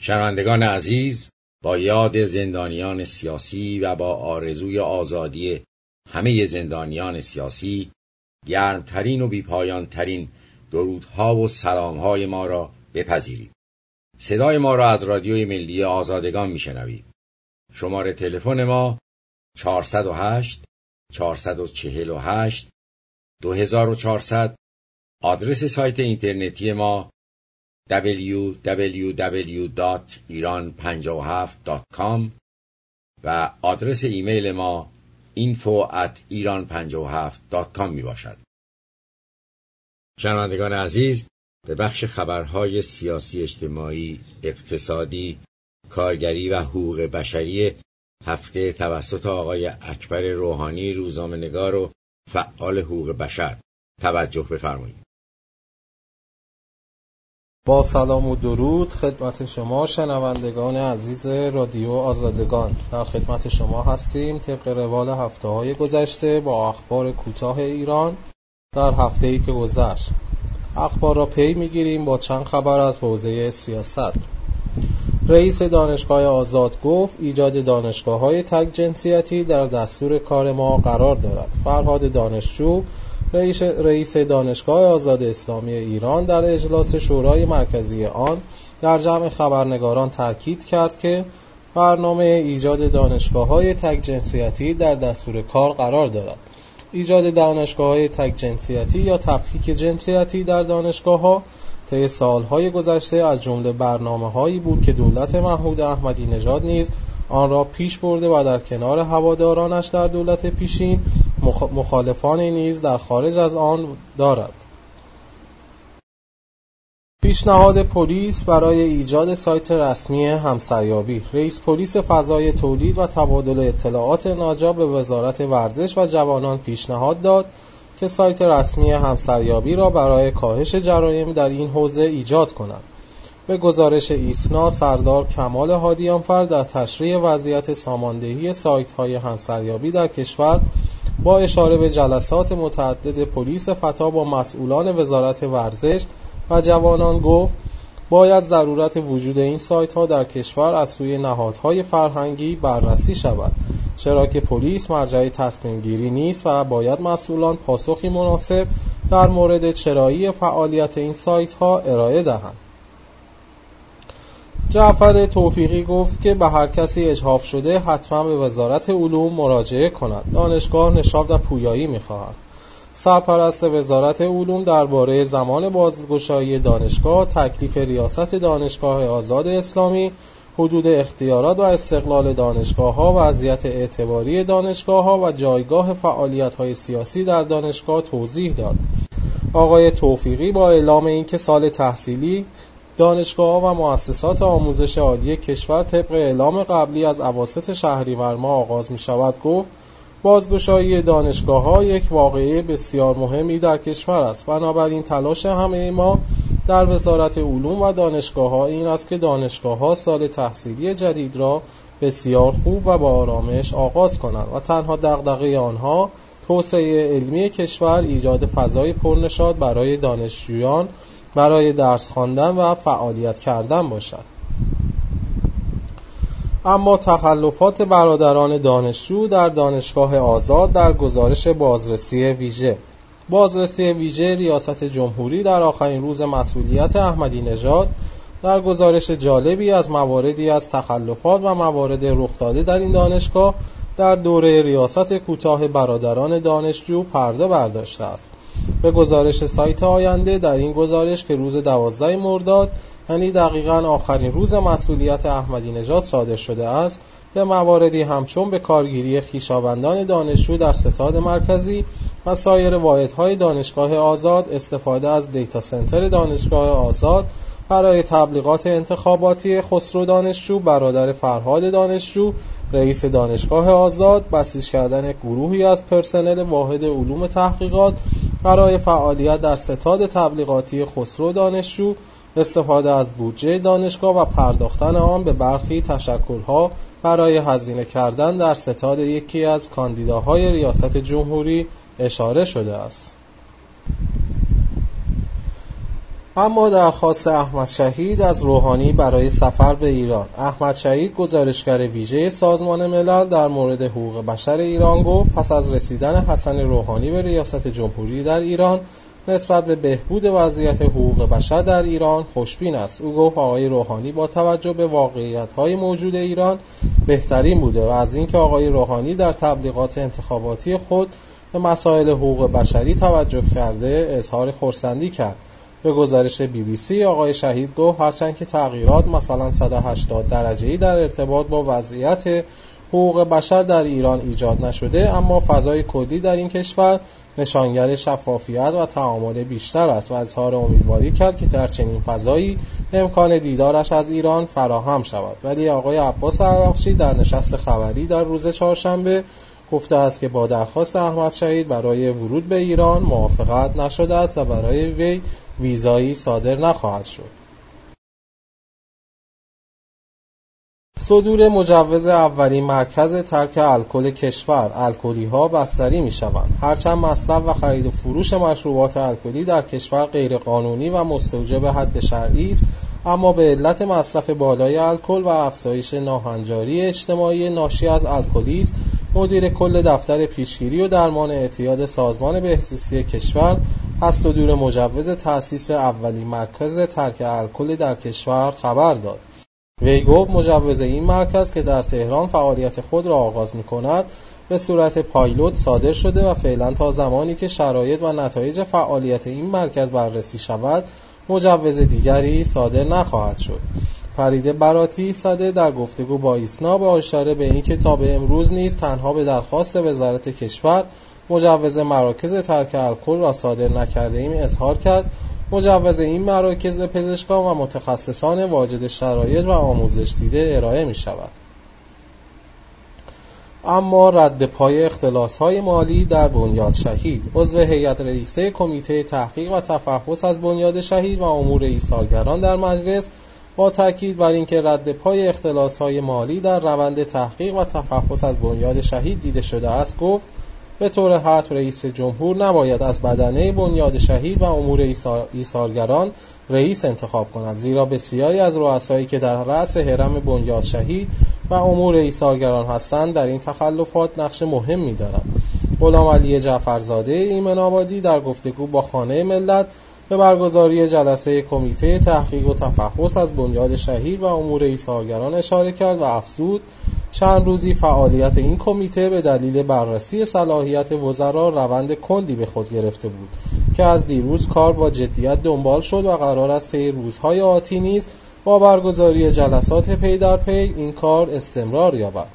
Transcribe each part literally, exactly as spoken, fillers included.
شنوندگان عزیز، با یاد زندانیان سیاسی و با آرزوی آزادی همه زندانیان سیاسی، گرمترین و بیپایانترین درودها و سلامهای ما را بپذیرید. صدای ما را از رادیوی ملی آزادگان میشنوید. شماره تلفن ما چهارصد و هشت چهارصد و چهل و هشت دو هزار و چهارصد. آدرس سایت اینترنتی ما دبلیو دبلیو دبلیو دات ایران پنجاه و هفت دات کام و آدرس ایمیل ما اینفو ات ایران پنجاه و هفت دات کام می باشد. شنوندگان عزیز، به بخش خبرهای سیاسی، اجتماعی، اقتصادی، کارگری و حقوق بشری هفته توسط آقای اکبر روحانی، روزنامه‌نگار و فعال حقوق بشر توجه بفرمایید. با سلام و درود خدمت شما شنوندگان عزیز رادیو آزادگان، در خدمت شما هستیم طبق روال هفته های گذشته با اخبار کوتاه ایران در هفته ای که گذشت. اخبار را پی میگیریم با چند خبر از حوزه سیاست. رئیس دانشگاه آزاد گفت ایجاد دانشگاه های تک جنسیتی در دستور کار ما قرار دارد. فرهاد دانشجو، رئیس رئیس دانشگاه آزاد اسلامی ایران، در اجلاس شورای مرکزی آن در جمع خبرنگاران تاکید کرد که برنامه ایجاد دانشگاه‌های تک جنسیتی در دستور کار قرار دارد. ایجاد دانشگاه‌های تک جنسیتی یا تفکیک جنسیتی در دانشگاه‌ها طی سال‌های گذشته از جمله برنامه‌هایی بود که دولت محمود احمدی نژاد نیز آن را پیش برده و در کنار هوادارانش در دولت پیشین مخالفانی نیز در خارج از آن دارد. پیشنهاد پلیس برای ایجاد سایت رسمی همسریابی. رئیس پلیس فضای تولید و تبادل اطلاعات ناجا به وزارت ورزش و جوانان پیشنهاد داد که سایت رسمی همسریابی را برای کاهش جرایم در این حوزه ایجاد کنند. به گزارش ایسنا، سردار کمال هادیانفر در تشریح وضعیت ساماندهی سایت‌های همسریابی در کشور با اشاره به جلسات متعدد پلیس فتا با مسئولان وزارت ورزش و جوانان گفت باید ضرورت وجود این سایت‌ها در کشور از سوی نهادهای فرهنگی بررسی شود، چرا که پلیس مرجع تصمیم گیری نیست و باید مسئولان پاسخی مناسب در مورد چرایی فعالیت این سایت‌ها ارائه دهند. جعفر توفیقی گفت که به هر کسی اجحاف شده حتما به وزارت علوم مراجعه کند. دانشگاه نشاط و پویایی می‌خواهد. سرپرست وزارت علوم درباره زمان بازگشایی دانشگاه تکلیف ریاست دانشگاه آزاد اسلامی، حدود اختیارات و استقلال دانشگاه‌ها، وضعیت اعتباری دانشگاه‌ها و جایگاه فعالیت‌های سیاسی در دانشگاه توضیح داد. آقای توفیقی با اعلام اینکه سال تحصیلی دانشگاه‌ها و مؤسسات آموزش عالی کشور طبق اعلام قبلی از اواسط شهریور ماه آغاز می‌شود گفت بازگشایی دانشگاه‌ها یک واقعه بسیار مهمی در کشور است. بنابراین تلاش همه ما در وزارت علوم و دانشگاه‌ها این است که دانشگاه‌ها سال تحصیلی جدید را بسیار خوب و با آرامش آغاز کنند و تنها دغدغه آنها توسعه علمی کشور، ایجاد فضای پرنشاط برای دانشجویان برای درس خواندن و فعالیت کردن باشد. اما تخلفات برادران دانشجو در دانشگاه آزاد در گزارش بازرسی ویژه. بازرسی ویژه ریاست جمهوری در آخرین روز مسئولیت احمدی نژاد در گزارش جالبی از مواردی از تخلفات و موارد رخ داده در این دانشگاه در دوره ریاست کوتاه برادران دانشجو پرده برداشته است. به گزارش سایت آینده در این گزارش که روز دوازده مرداد یعنی دقیقاً آخرین روز مسئولیت احمدی نژاد صادر شده است، به مواردی همچون به کارگیری خویشاوندان دانشجو در ستاد مرکزی و سایر واحدهای دانشگاه آزاد، استفاده از دیتا سنتر دانشگاه آزاد برای تبلیغات انتخاباتی خسرو دانشجو برادر فرهاد دانشجو رئیس دانشگاه آزاد، بسیج کردن گروهی از پرسنل واحد علوم تحقیقات برای فعالیت در ستاد تبلیغاتی خسرو دانشجو، استفاده از بودجه دانشگاه و پرداختن آن به برخی تشکل‌ها برای هزینه کردن در ستاد یکی از کاندیداهای ریاست جمهوری اشاره شده است. اما درخواست احمد شهید از روحانی برای سفر به ایران. احمد شهید، گزارشگر ویژه سازمان ملل در مورد حقوق بشر ایران، گفت پس از رسیدن حسن روحانی به ریاست جمهوری در ایران نسبت به بهبود وضعیت حقوق بشر در ایران خوشبین است. او گفت آقای روحانی با توجه به واقعیت‌های موجود ایران بهترین بوده و از اینکه آقای روحانی در تبلیغات انتخاباتی خود به مسائل حقوق بشری توجه کرده اظهار خرسندی کرد. به گزارش بی بی سی آقای شهید گفت هرچند که تغییرات مثلا صد و هشتاد درجه‌ای در ارتباط با وضعیت حقوق بشر در ایران ایجاد نشده، اما فضای کلی در این کشور نشانگر شفافیت و تعامل بیشتر است و اظهار امیدواری کرد که در چنین فضایی امکان دیدارش از ایران فراهم شود. ولی آقای عباس عراقچی در نشست خبری در روز چهارشنبه گفته است که با درخواست احمد شهید برای ورود به ایران موافقت نشده است و برای وی ویزایی صادر نخواهد شد. صدور مجوز اولین مرکز ترک الکل کشور. الکلی ها بستری می شوند. هرچند مصرف و خرید و فروش مشروبات الکلی در کشور غیر قانونی و مستوجب حد شرعی است، اما به علت مصرف بالای الکل و افزایش ناهنجاری اجتماعی ناشی از الکلیسم، مدیر کل دفتر پیشگیری و درمان اعتیاد سازمان بهزیستی کشور از صدور مجوز تأسیس اولین مرکز ترک الکل در کشور خبر داد. وی گفت مجوز این مرکز که در تهران فعالیت خود را آغاز می‌کند به صورت پایلوت صادر شده و فعلا تا زمانی که شرایط و نتایج فعالیت این مرکز بررسی شود مجوز دیگری صادر نخواهد شد. فریده براتی صده در گفتگو با ایسنا با اشاره به اینکه تا به امروز نیز تنها به درخواست وزارت کشور مجوز مراکز ترک الکل را صادر نکرده ایم اظهار کرد مجوز این مراکز به پزشکان و متخصصان واجد شرایط و آموزش دیده ارائه می شود. اما رد پای اختلاس‌های مالی در بنیاد شهید. عضو هیئت رئیسه کمیته تحقیق و تفحص از بنیاد شهید و امور ایثارگران در مجلس با تاکید بر اینکه رد پای اختلاس‌های مالی در روند تحقیق و تفحص از بنیاد شهید دیده شده است گفت به طور حتم رئیس جمهور نباید از بدنه بنیاد شهید و امور ایثارگران رئیس انتخاب کند، زیرا بسیاری از رؤسایی که در رأس هرم بنیاد شهید و امور ایثارگران هستند در این تخلفات نقش مهمی دارند. غلام علی جعفرزاده ایمن آبادی در گفتگو با خانه ملت به برگزاری جلسه کمیته تحقیق و تفحص از بنیاد شهید و امور ایثارگران اشاره کرد و افزود چند روزی فعالیت این کمیته به دلیل بررسی صلاحیت وزرا روند کندی به خود گرفته بود که از دیروز کار با جدیت دنبال شد و قرار است طی روزهای آتی نیز با برگزاری جلسات پی در پی این کار استمرار یابد.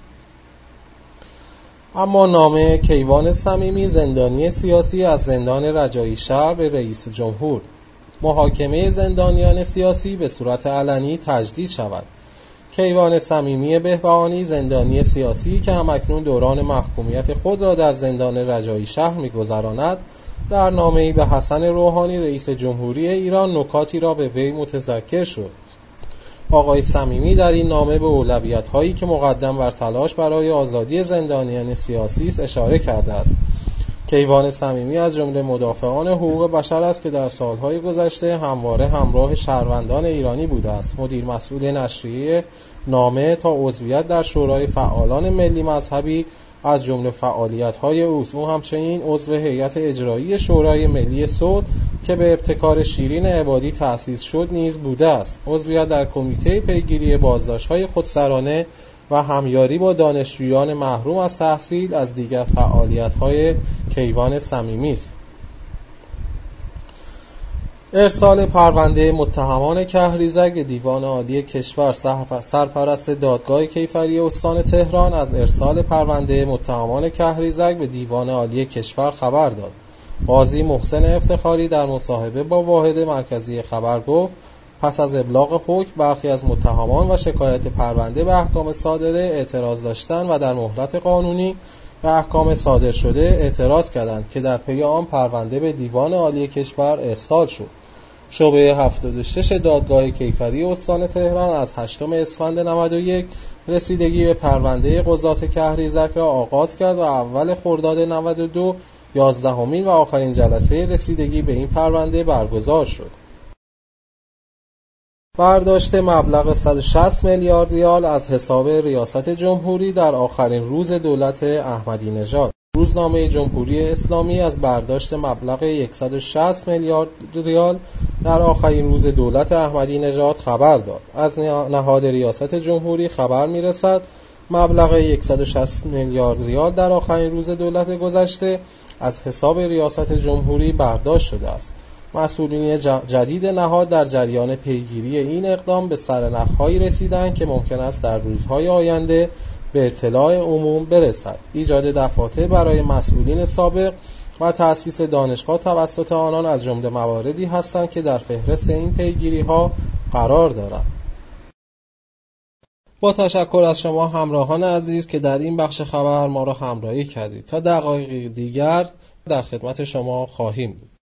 اما نامه کیوان صمیمی زندانی سیاسی از زندان رجایی شهر به رئیس جمهور. محاکمه زندانیان سیاسی به صورت علنی تجدید شود. کیوان صمیمی بهبهانی زندانی سیاسی که همکنون دوران محکومیت خود را در زندان رجایی شهر می‌گذراند در نامه‌ای به حسن روحانی رئیس جمهوری ایران نکاتی را به وی متذکر شد. آقای صمیمی در این نامه به اولویت‌هایی که مقدم بر تلاش برای آزادی زندانیان سیاسی است اشاره کرده است. کیوان صمیمی از جمله مدافعان حقوق بشر است که در سالهای گذشته همواره همراه شهروندان ایرانی بوده است. مدیر مسئول نشریه نامه تا عضویت در شورای فعالان ملی مذهبی از جمله فعالیت‌های اوست. او همچنین عضو هیئت اجرایی شورای ملی صلح که به ابتکار شیرین عبادی تأسیس شد نیز بوده است. عضویت در کمیته پیگیری بازداشت‌های خودسرانه و همیاری با دانشجویان محروم از تحصیل از دیگر فعالیت‌های کیوان صمیمی است. ارسال پرونده متهمان کهریزک به دیوان عالی کشور. سرپرست دادگاه کیفری استان تهران از ارسال پرونده متهمان کهریزک به دیوان عالی کشور خبر داد. قاضی محسن افتخاری در مصاحبه با واحد مرکزی خبر گفت پس از ابلاغ حکم برخی از متهمان و شکایت پرونده به احکام صادره اعتراض داشتند و در مهلت قانونی به احکام صادر شده اعتراض کردند که در پی آن پرونده به دیوان عالی کشور ارسال شد. شعبه هفتاد و شش دادگاه کیفری استان تهران از هشتم اسفند نود و یک رسیدگی به پرونده قضات کهریزک را آغاز کرد و اول خرداد نود و دو یازدهمین و آخرین جلسه رسیدگی به این پرونده برگزار شد. برداشت مبلغ صد و شصت میلیارد ریال از حساب ریاست جمهوری در آخرین روز دولت احمدی نژاد. روزنامه جمهوری اسلامی از برداشت مبلغ صد و شصت میلیارد ریال در آخرین روز دولت احمدی نژاد خبر داد. از نهاد ریاست جمهوری خبر می‌رسد مبلغ صد و شصت میلیارد ریال در آخرین روز دولت گذشته از حساب ریاست جمهوری برداشت شده است. مسئولین جدید نهاد در جریان پیگیری این اقدام به سرنخ‌هایی رسیدند که ممکن است در روزهای آینده به اطلاع عموم برسد. ایجاد دفاتر برای مسئولین سابق و تأسیس دانشگاه توسط آنان از جمله مواردی هستند که در فهرست این پیگیری‌ها قرار دارند. با تشکر از شما همراهان عزیز که در این بخش خبر ما را همراهی کردید. تا دقایق دیگر در خدمت شما خواهیم بود.